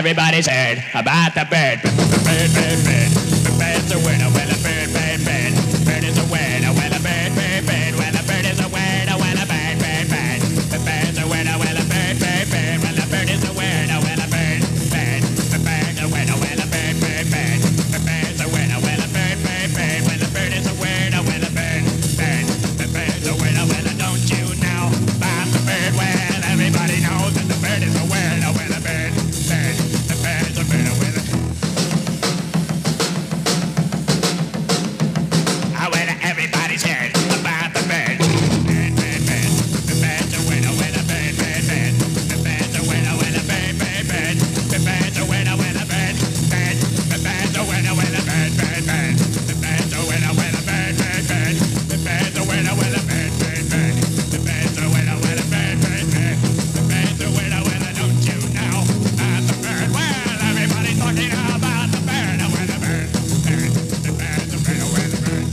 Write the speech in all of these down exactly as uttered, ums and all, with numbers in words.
everybody's heard about the bird. Bird, bird, bird. The bird's a winner. Well, a bird, bird, bird. Bird is a winner. Well, a bird, bird, bird. Well, a bird is a winner. Well, a bird, bird, bird. The bird's a winner. Well, a bird, bird, bird. Well, a bird is a winner. Well, a bird, bird. The bird's a winner. Well, a bird, bird, bird. The bird's a winner. Well, a bird, bird, bird. Well, a bird is a winner. Well, a bird, bird. The bird's a winner. Well, don't you know about the bird? Well, everybody knows that the bird is a winner. Well, a bird, bird. The bird's a winner. Well, I will everybody's heard about the bird. Bird, bird, bird. The bird's a winner. Well, a bird, bird, bird. The bird's a winner. Well, a bird, bird, bird. The bird's a winner. Well, a bird, bird. The bird's a winner. Well, a bird, bird, bird. The bird's a winner. Well, a bird, bird, bird. The bird's a winner. Well, a bird, bird, bird. The bird's a winner. Well, a bird, bird, bird. The bird's a winner. Well, don't you know about the bird? Well, everybody's talking about the bird. Well, the bird, bird. The bird's a winner. Well, the bird.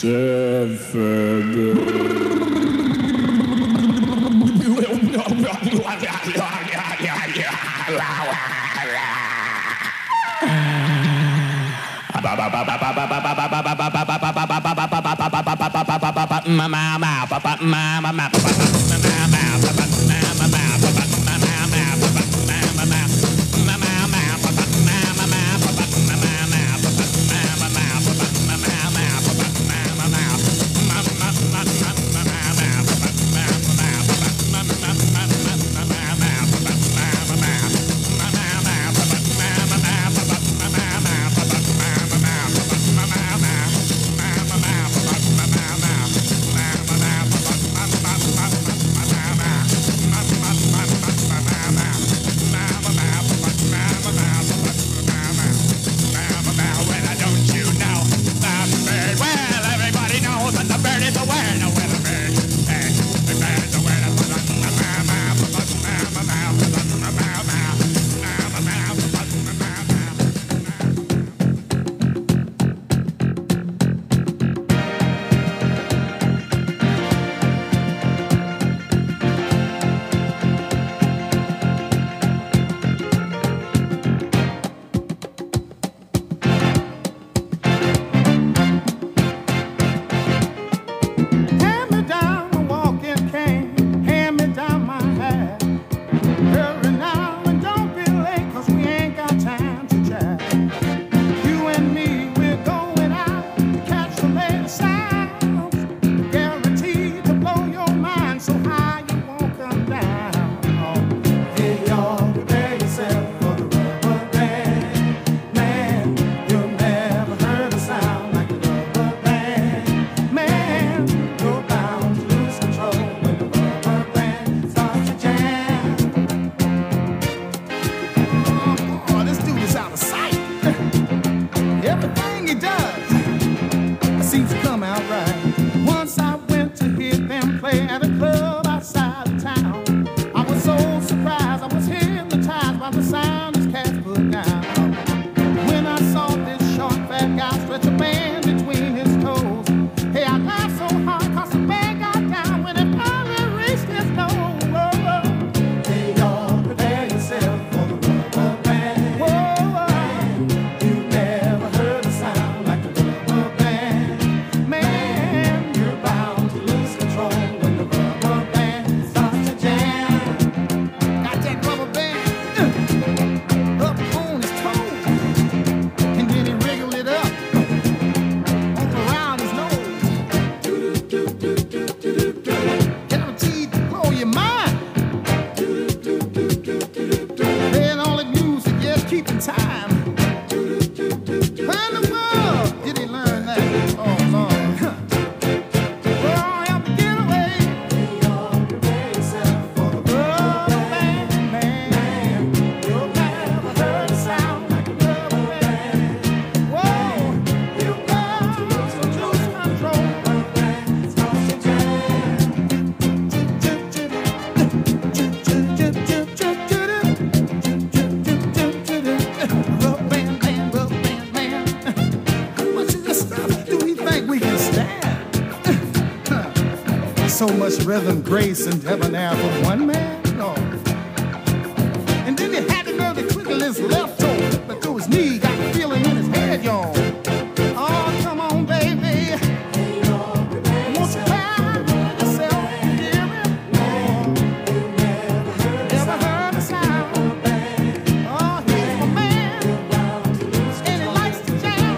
Hand me down a walking cane, hand me down my hat. Hurry now and don't be late, 'cause we ain't got time to chat. You and me, we're going out to catch the latest sounds, guaranteed to blow your mind so high you won't come down. Hey, y'all, prepare yourself for the rubber band. Man, you've never heard a sound like the rubber band. Man, you're bound to lose control when the rubber band starts to jam. Oh, this dude is out of sight. Everything he does seems to come out right. Once I went to hear them play at a club outside of town. I was so surprised, I was hypnotized by the sound his cats put down. When I saw this short fat guy stretch a band between his toes, hey, I laughed so hard 'cause the band got down when it finally reached his nose. Hey, y'all, prepare yourself for the rubber band. Whoa, you've never heard a sound like the rubber band. Man, you're bound to lose control when the rubber band starts to jam. Got that rubber band uh, up on his toes, and then he wriggled it up all around his nose. Guaranteed to blow your mind. Playing all the music, yes, keeping time. Where in the world did he learn that? Oh, Lord. We're all out to get away. Prepare yourself for the rubber band, man. You've never heard a sound like a rubber band. Whoa, you've got to lose control. Starts to Rubber band, man, rubber band, man. How much of this stuff do we think we can stand? So much rhythm, grace, and debonair from one man? No. And then you had the nerve to twinkle his left toe to his knee, got the feeling in his head, y'all. Oh, come on, baby. Won't you cry yourself, hear me? Ever heard the sound? Oh, he's my man, and he likes to jam.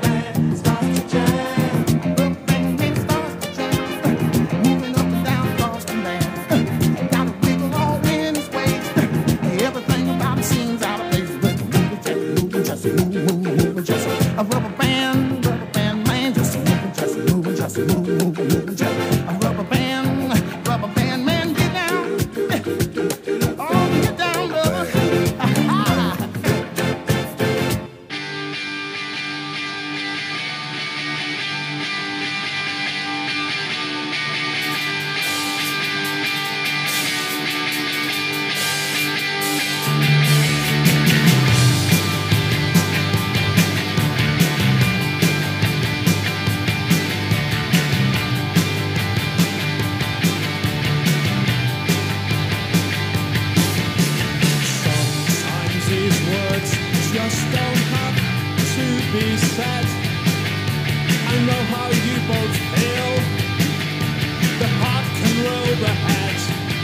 The band starts to jam, moving up and down across the land. Got a wiggle all in his waist. Everything about him seems out of place, but moving, just moving, just moving, moving, just a rubber band, rubber band man, just moving, just moving, just moving, moving, moving, just a rubber band, rubber band man, get down, oh, get down, brother. Sometimes these words just don't have to be said. I know how you both feel. The heart can roll the head.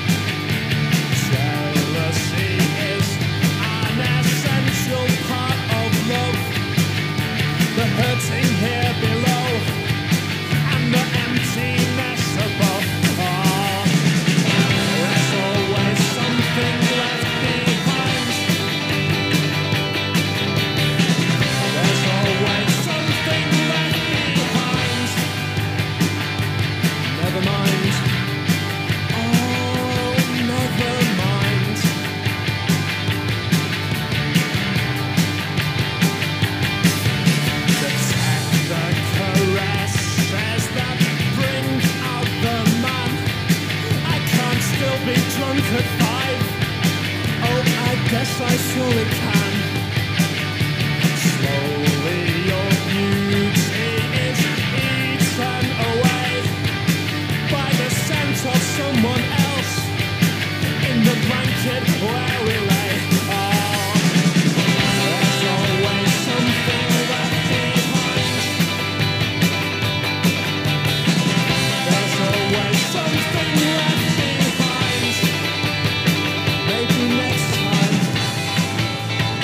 Jealousy is an essential part of love. The hurting here below and the emptiness above. Oh, there's always something left behind. There's always something left behind. Never mind. Oh, never mind. The tender caresses that bring out the man. I can't still be drunk at five. Oh, I guess I surely can. Slowly your beauty is eaten away by the scent of someone else in the blanket where we lay. Oh, there's always something left behind. There's always something left behind. Maybe next time.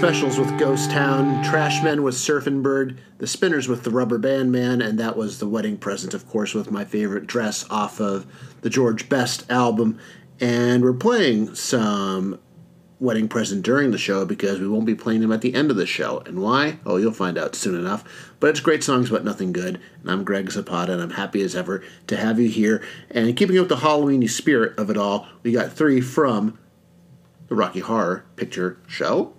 Specials with Ghost Town, Trashmen with Surfin' Bird, The Spinners with The Rubber Band Man, and that was The Wedding Present, of course, with My Favorite Dress off of the George Best album. And we're playing some Wedding Present during the show because we won't be playing them at the end of the show. And why? Oh, you'll find out soon enough. But it's great songs about nothing good. And I'm Greg Zapata, and I'm happy as ever to have you here. And keeping up the Halloween-y spirit of it all, we got three from the Rocky Horror Picture Show.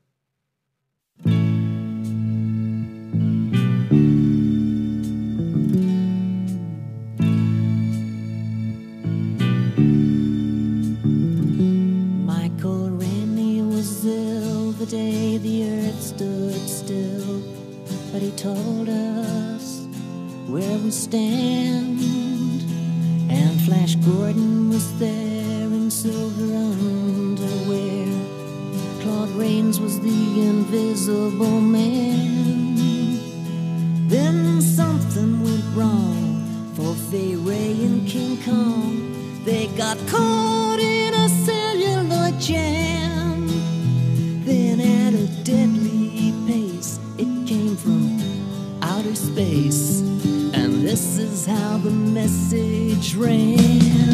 The day the earth stood still, but he told us where we stand. And Flash Gordon was there in silver underwear. Claude Rains was the invisible man. Then something went wrong for Fay Ray and King Kong. They got caught in a celluloid jam. Then at a deadly pace, it came from outer space, and this is how the message ran.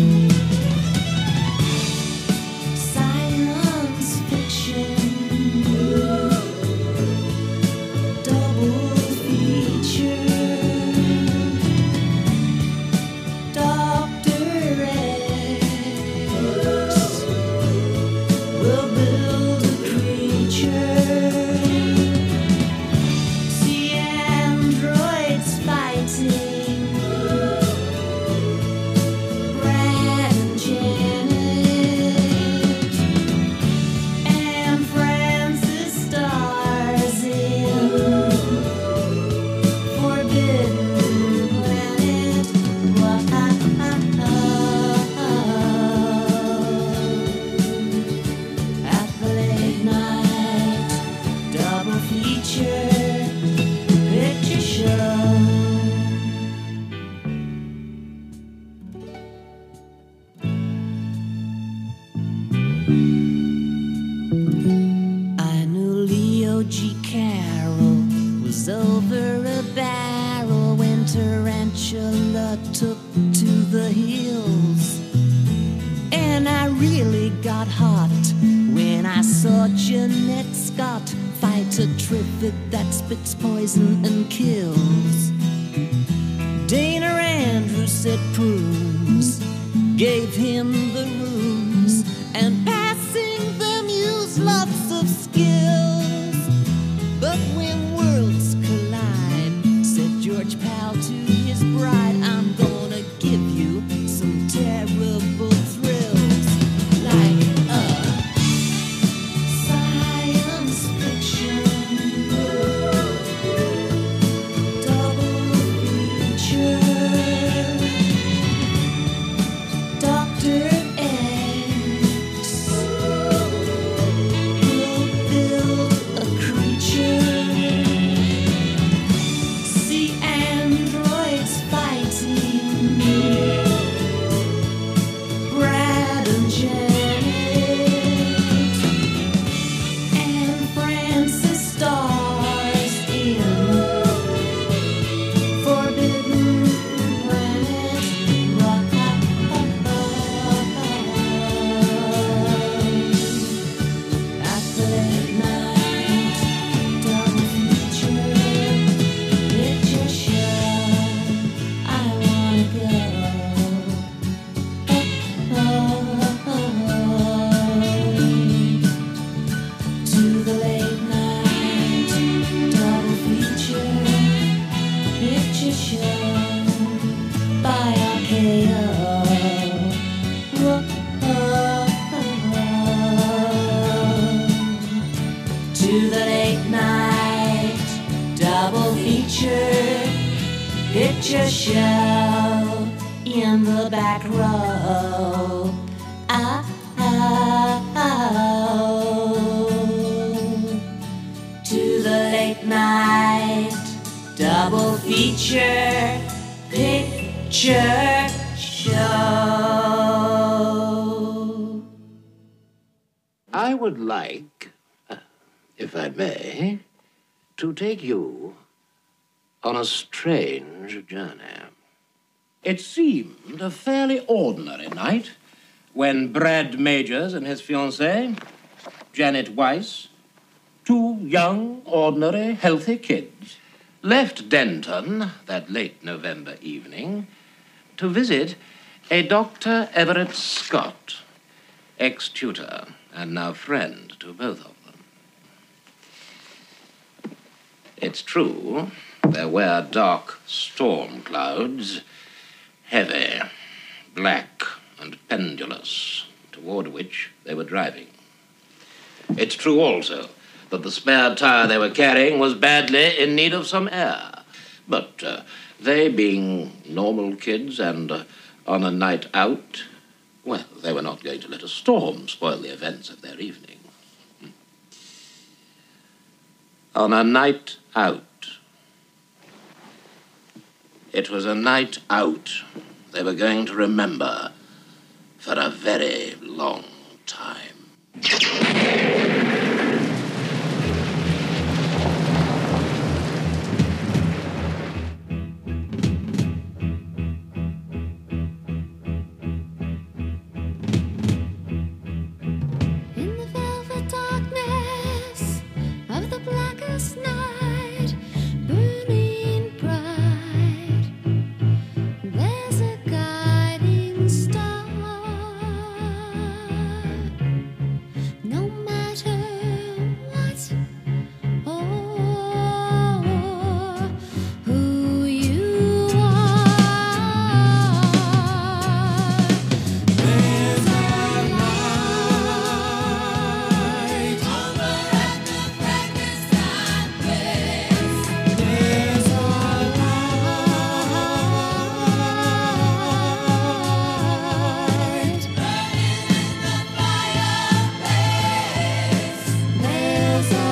Science fiction, double feature, Doctor X will build see androids fighting Brad and Janet, and Francis stars in Forbidden Planet. At the late night double feature picture show. I knew Leo G. Carroll was over a barrel when Tarantula took to the hills. And I really got hot when I saw Jeanette Scott fight a trivet that spits poison and kills. Dana Andrews said prunes gave him the runes, and passing them used lots of skills. But when worlds collide, said George Powell to his bride, I'm gonna give you some terrible thrills, like a science fiction double feature, Doctor X will build a creature, see androids fighting Brad and Janet, and Francis stars in Forbidden Planet. At the late night double feature picture show, I wanna go. To the late night double feature picture show by R K O. To the late night double feature picture show in the back row. Ah, ah, oh. To the late night double feature picture show. I would like uh, if I may, to take you on a strange journey. It seemed a fairly ordinary night when Brad Majors and his fiancée, Janet Weiss, two young, ordinary, healthy kids, left Denton that late November evening to visit a Doctor Everett Scott, ex-tutor and now friend to both of them. It's true, there were dark storm clouds, heavy, black, and pendulous, toward which they were driving. It's true also that the spare tire they were carrying was badly in need of some air. But uh, they, being normal kids and uh, on a night out, well, they were not going to let a storm spoil the events of their evening. On a night out. It was a night out they were going to remember for a very long time. In the velvet darkness of the blackest night, burning bright, there's a guiding star. No matter what or who you are, there's a light over at the Frankenstein place. There's a light burning in the fireplace. There's a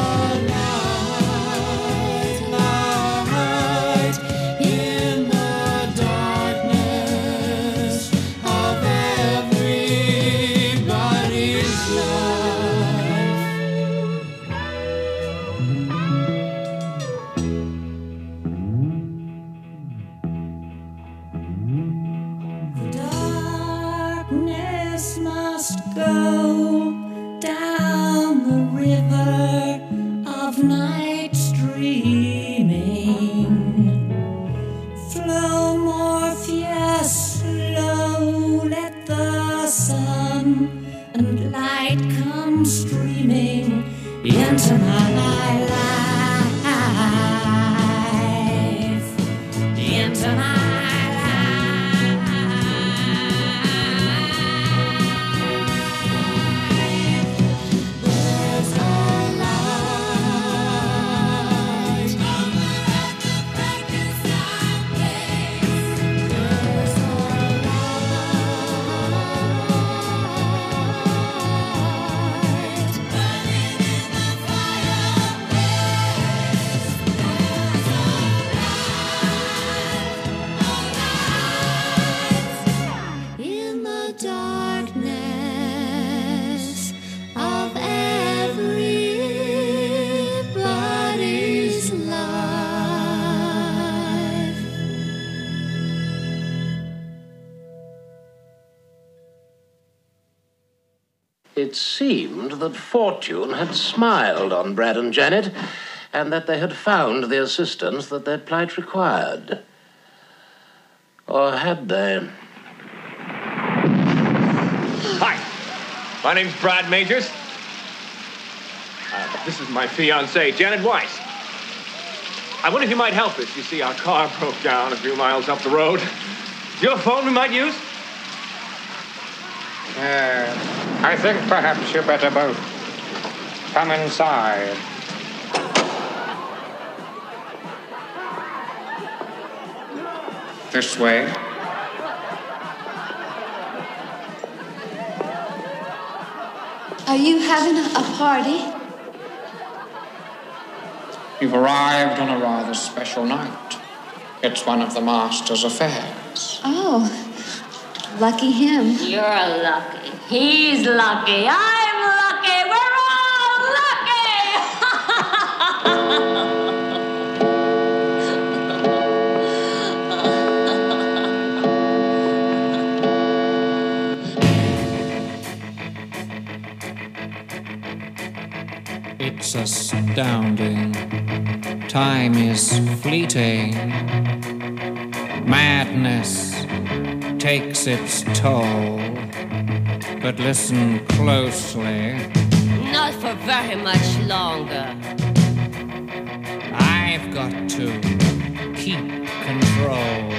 light, light in the darkness of everybody's life. Darkness must go down the river of night streaming. Flow Morpheus, slow, let the sun and light come streaming into my life, into my life. There's a light over at the Frankenstein place. There's a light burning in the fireplace. There's a light, in the darkness of everybody's life. It seemed that fortune had smiled on Brad and Janet, and that they had found the assistance that their plight required. Or had they? Hi, my name's Brad Majors. Uh, this is my fiancée, Janet Weiss. I wonder if you might help us. You see, our car broke down a few miles up the road. Is your phone we might use? Uh, I think perhaps you better both come inside. This way. Are you having a, a party? You've arrived on a rather special night. It's one of the master's affairs. Oh, lucky him. You're lucky. He's lucky. I'm lucky. We're all lucky. It's astounding. Time is fleeting. Madness takes its toll. But listen closely. Not for very much longer. I've got to keep control.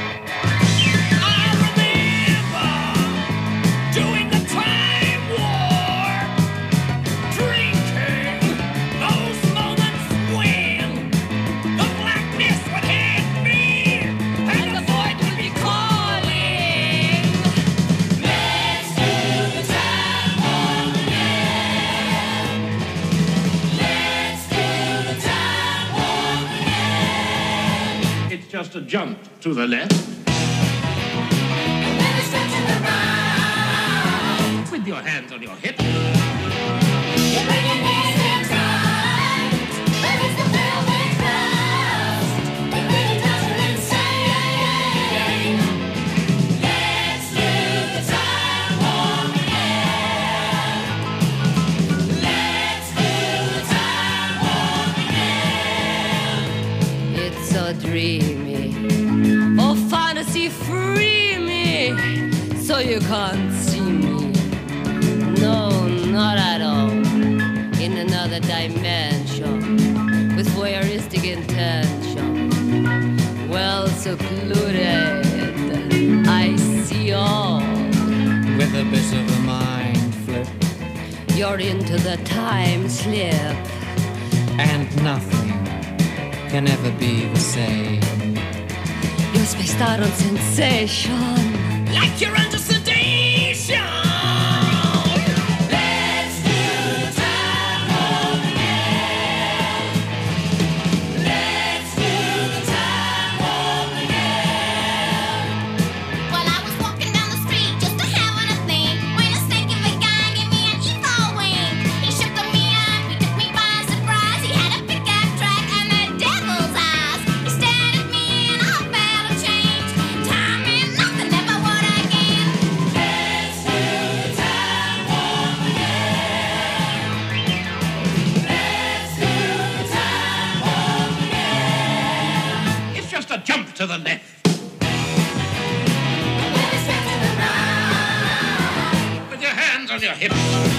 Just a jump to the left. With your hands on your hips. It's a dreamy, oh fantasy, free me, so you can't see me. No, not at all. In another dimension, with voyeuristic intention, well secluded, I see all. With a bit of a mind flip. You're into the time slip. And nothing can ever be the same. You're spaced out on sensation, like you're under sedation. Let's do the time warp again. Let's do the time warp again. Well, I was walking down the street just a having a thing when a snake of a guy gave me an evil wing. He shook me up, he took me by surprise. He had a pickup truck and the devil's eyes. He stared at me and I felt a change. Time and nothing ever would again. Let's do the time warp again. Let's do the time warp again. It's just a jump to the left. With your hands on your hips.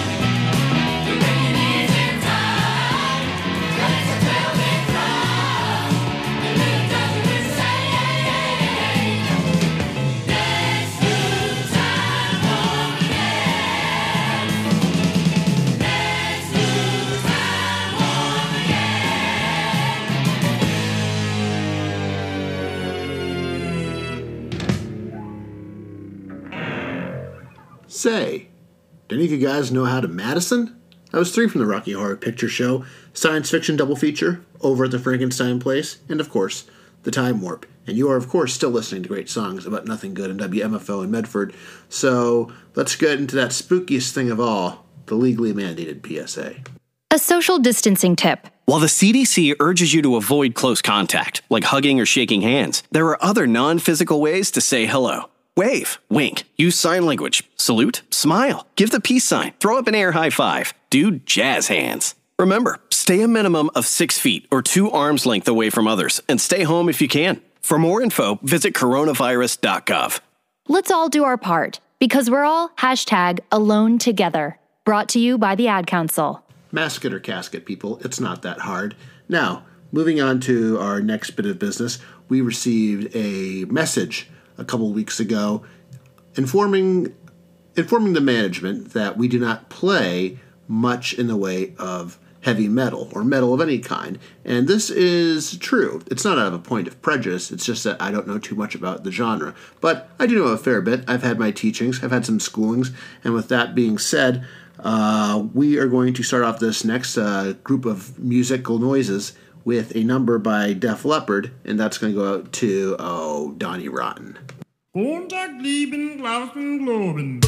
Say, do any of you guys know how to Madison? That was three from the Rocky Horror Picture Show, science fiction double feature, Over at the Frankenstein Place, and of course, The Time Warp. And you are, of course, still listening to great songs about nothing good in W M F O in Medford. So let's get into that spookiest thing of all, the legally mandated P S A. A social distancing tip. While the C D C urges you to avoid close contact, like hugging or shaking hands, there are other non-physical ways to say hello. Wave, wink, use sign language, salute, smile, give the peace sign, throw up an air high five, do jazz hands. Remember, stay a minimum of six feet or two arms length away from others, and stay home if you can. For more info, visit coronavirus dot gov. Let's all do our part, because we're all hashtag alone together. Brought to you by the Ad Council. Mask it or casket, people. It's not that hard. Now, moving on to our next bit of business, we received a message a couple of weeks ago informing informing the management that we do not play much in the way of heavy metal or metal of any kind. And this is true. It's not out of a point of prejudice. It's just that I don't know too much about the genre. But I do know a fair bit. I've had my teachings. I've had some schoolings. And with that being said, uh, we are going to start off this next uh, group of musical noises with a number by Def Leppard, and that's going to go out to, oh, Donnie Rotten. Kontakt lieben, glauben, globen.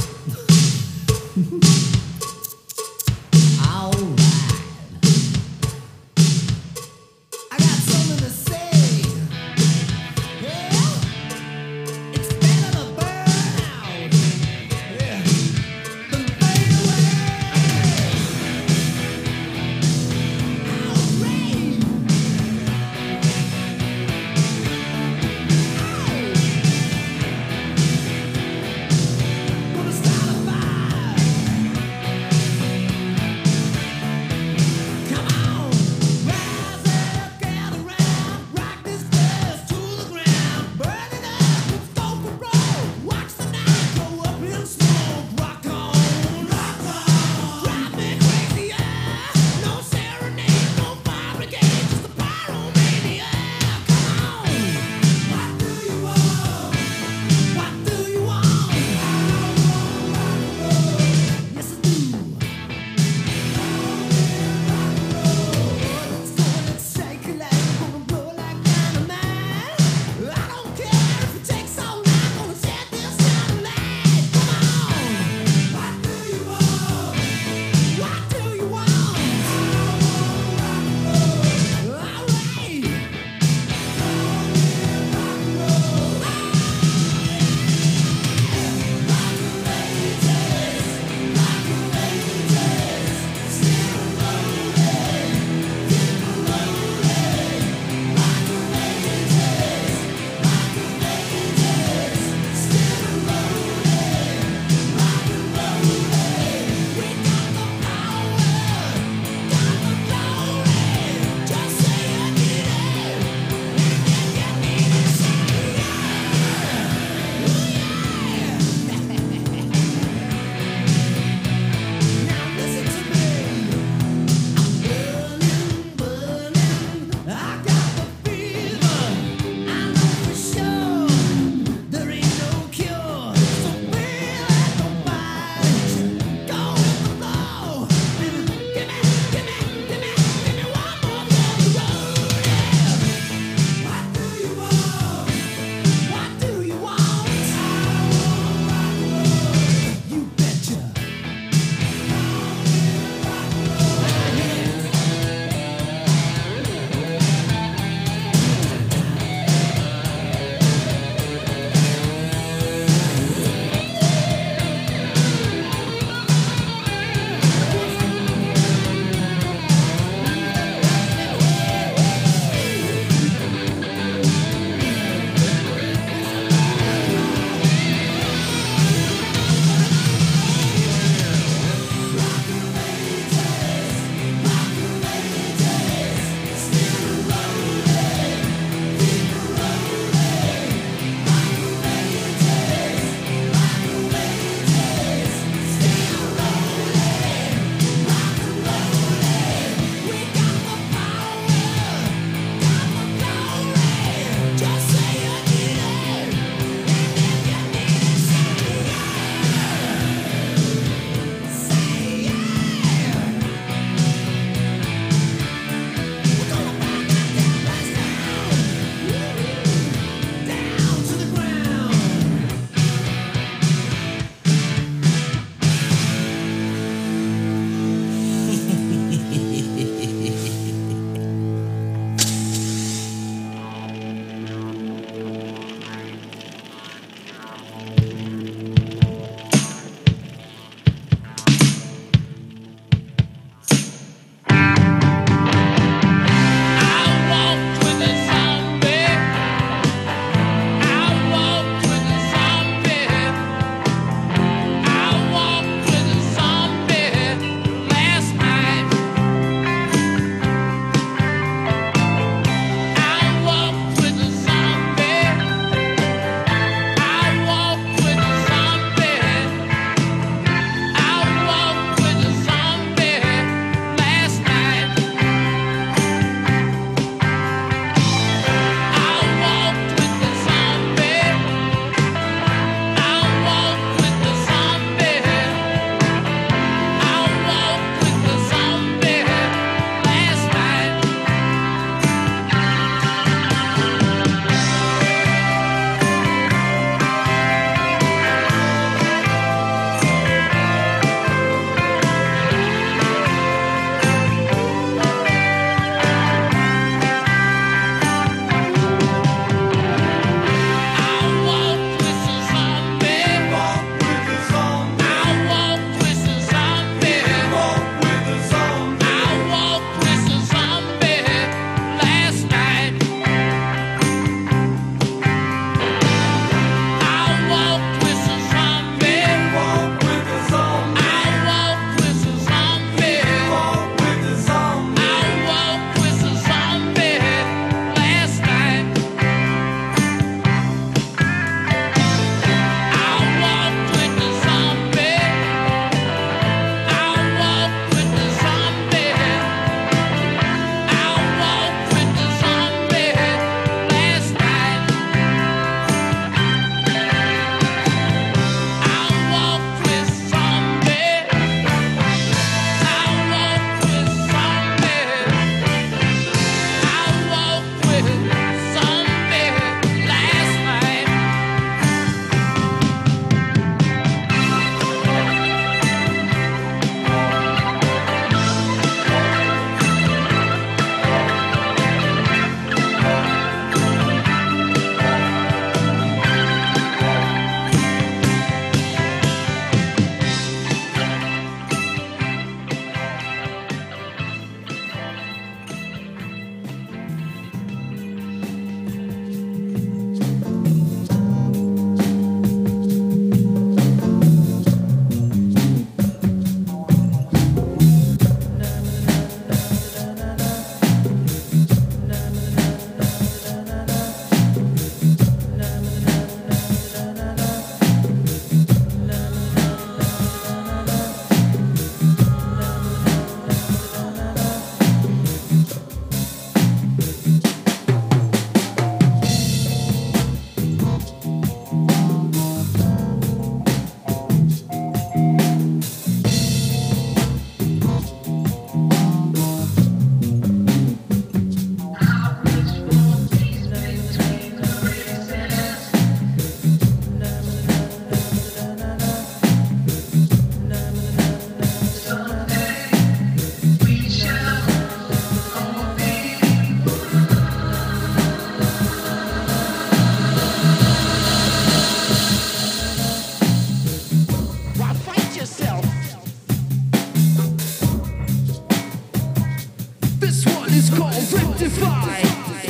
souls rectified.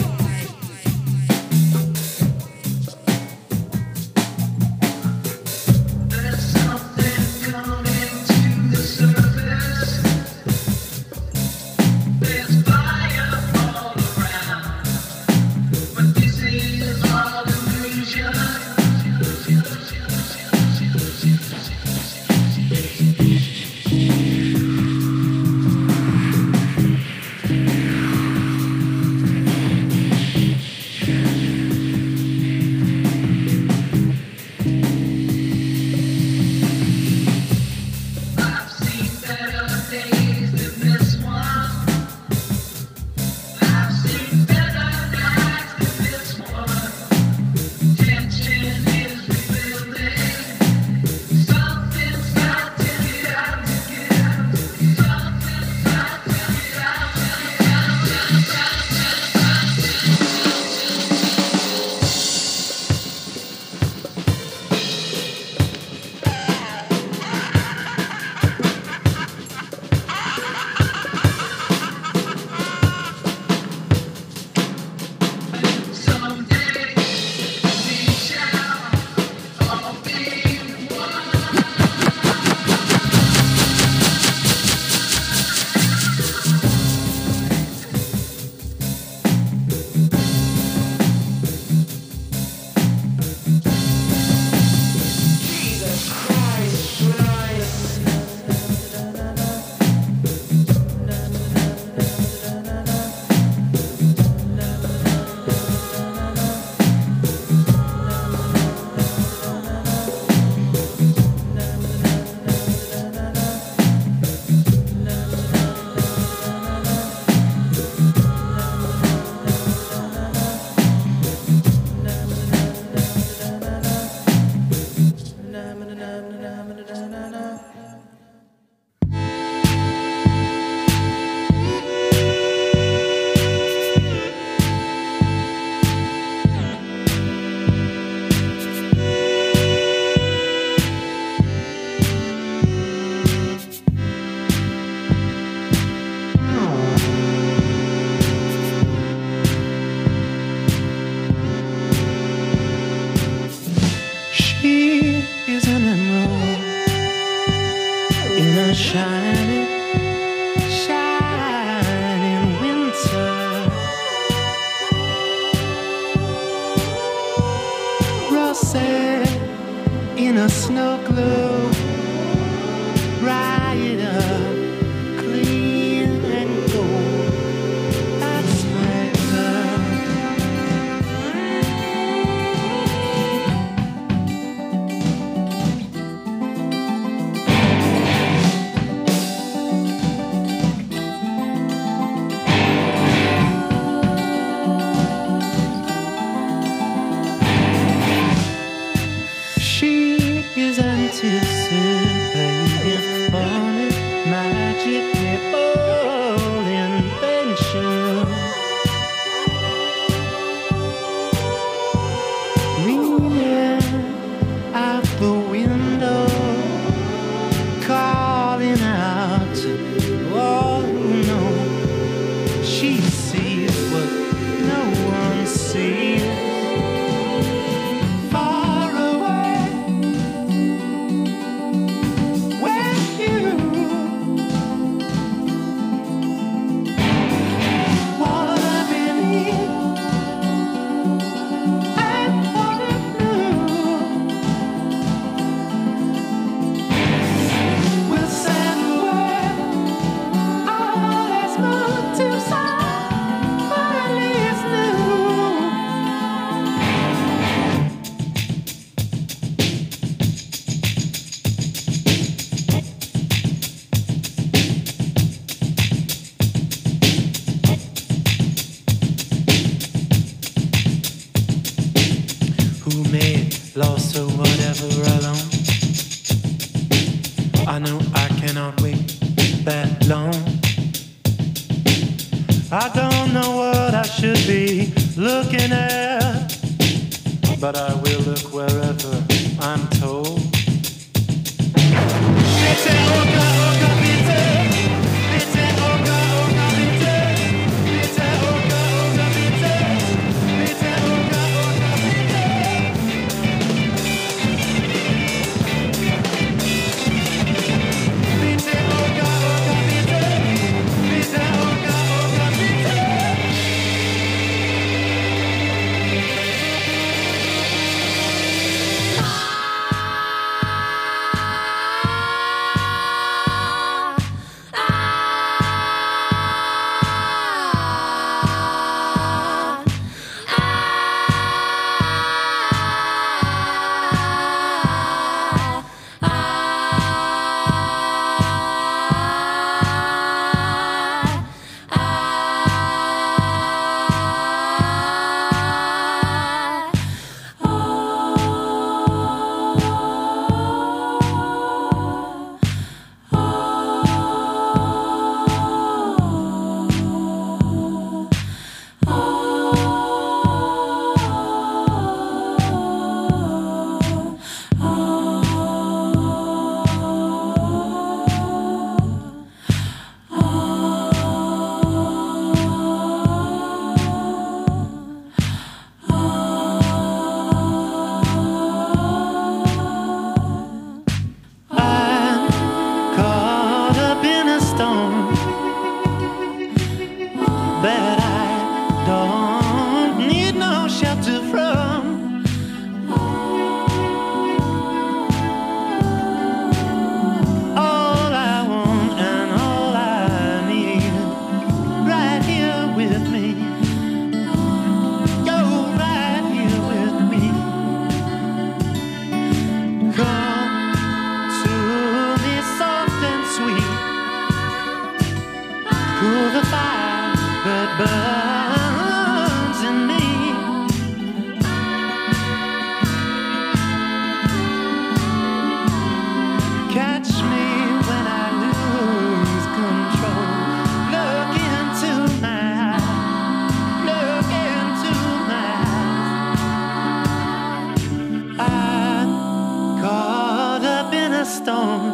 Shining, shining winter. Russet in a snow globe. Ride up, clean and gold. That's my anticipating funny magic nipple invention. Leaning out the window, calling out to all who know. She sees what no one sees. Lost or whatever alone. I know I cannot wait that long. I don't know what I should be looking at, but I will look wherever I'm told. Bitte, Oka, Oka, bitte. Bitte, Oka, Oka, bitte. Bitte, Oka. burns in me. Catch me when I lose control. Look into my eyes. Look into my eyes. I'm caught up in a storm.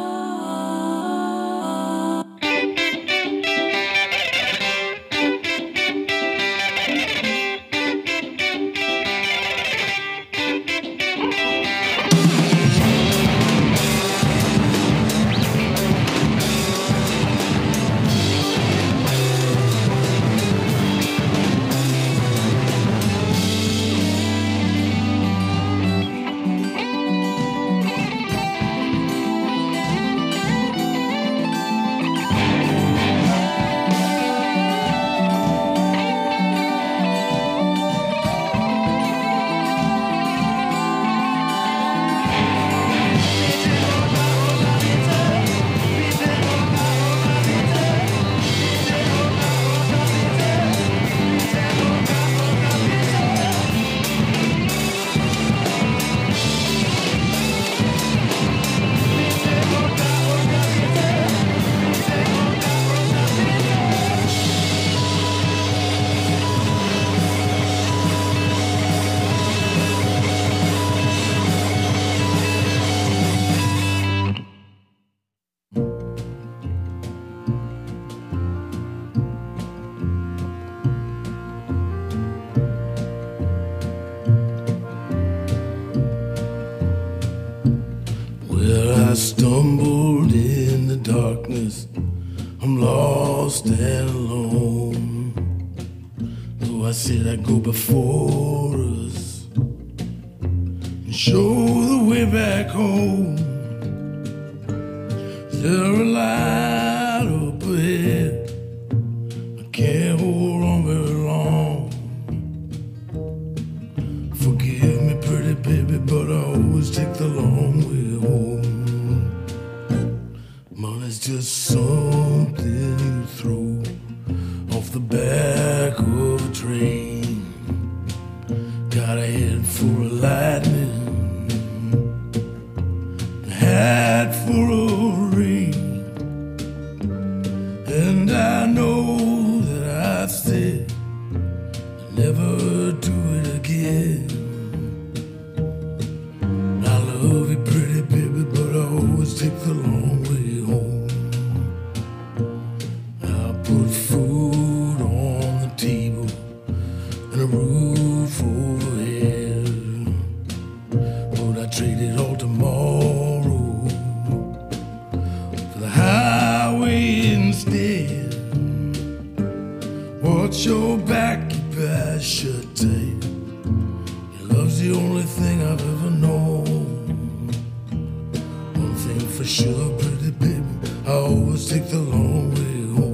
Well, I stumbled in the darkness. I'm lost and alone. Though I said I'd go before us and show the way back home. Is there a light up ahead? I can't hold on very long. Forgive me, pretty baby, but I always take the long way home. Money's just something you throw off the back of a train. Got a head full of lightning, a hat full of rain, and I know that I'd stay, never do it again. I love you, pretty baby, but I always take the long way home. I put food on the table and a roof overhead, but I traded all tomorrow for the highway instead. Watch your back, keep your eyes shut tight. Your love's the only thing I've ever known. One thing for sure, pretty baby, I always take the long way home.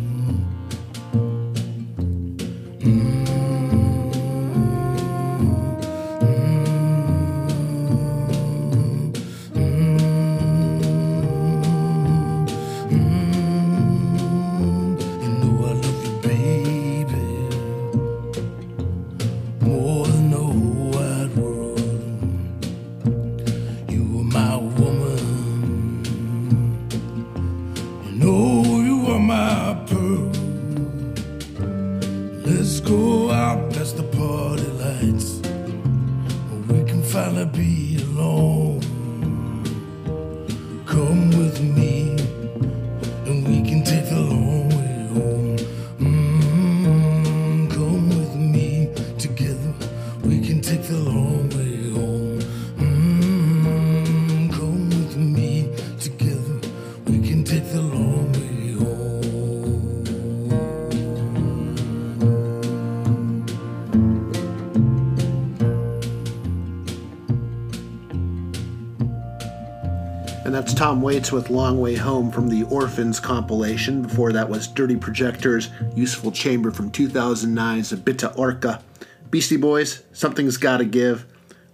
Let's go out past the party lights, where we can finally be alone. Come with me, and we can take the long way home. Mm-hmm. Come with me, together we can take the long way home. Mm-hmm. Come with me, together we can take the long way home. And that's Tom Waits with Long Way Home from the Orphans compilation. Before that was Dirty Projectors, Useful Chamber from two thousand nine's Bita Orca. Beastie Boys, Something's Gotta Give.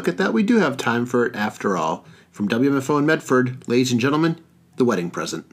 look at that, we do have time for it after all. From W M F O in Medford, ladies and gentlemen, The Wedding Present.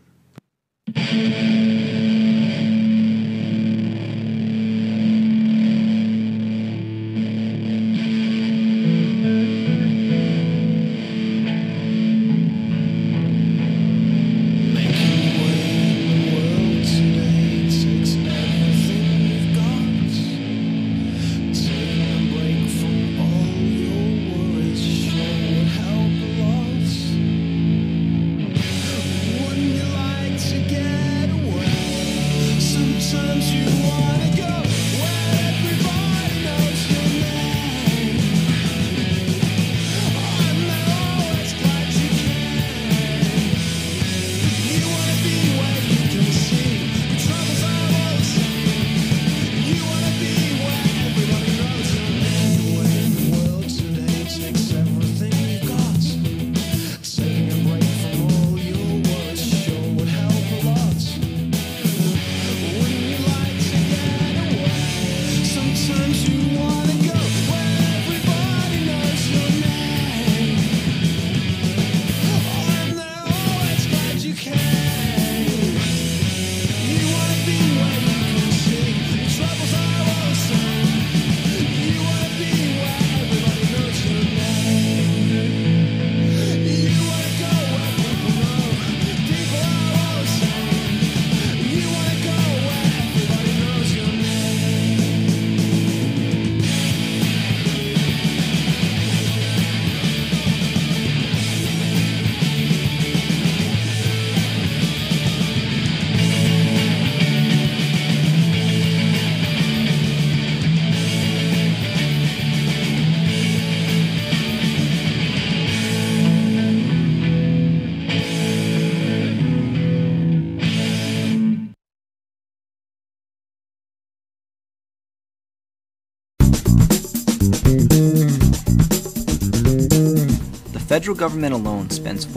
The federal government alone spends